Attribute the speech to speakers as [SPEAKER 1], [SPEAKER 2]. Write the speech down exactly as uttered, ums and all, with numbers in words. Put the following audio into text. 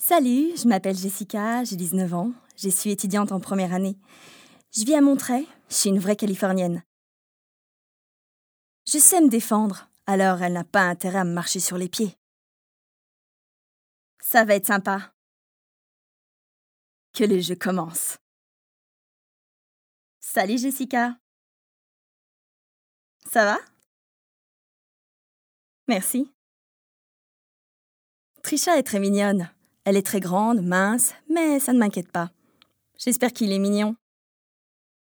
[SPEAKER 1] Salut, je m'appelle Jessica, j'ai dix-neuf ans, je suis étudiante en première année. Je vis à Monterey, je suis une vraie Californienne. Je sais me défendre, alors elle n'a pas intérêt à me marcher sur les pieds. Ça va être sympa. Que le jeu commence. Salut Jessica. Ça va? Merci. Trisha est très mignonne. Elle est très grande, mince, mais ça ne m'inquiète pas. J'espère qu'il est mignon.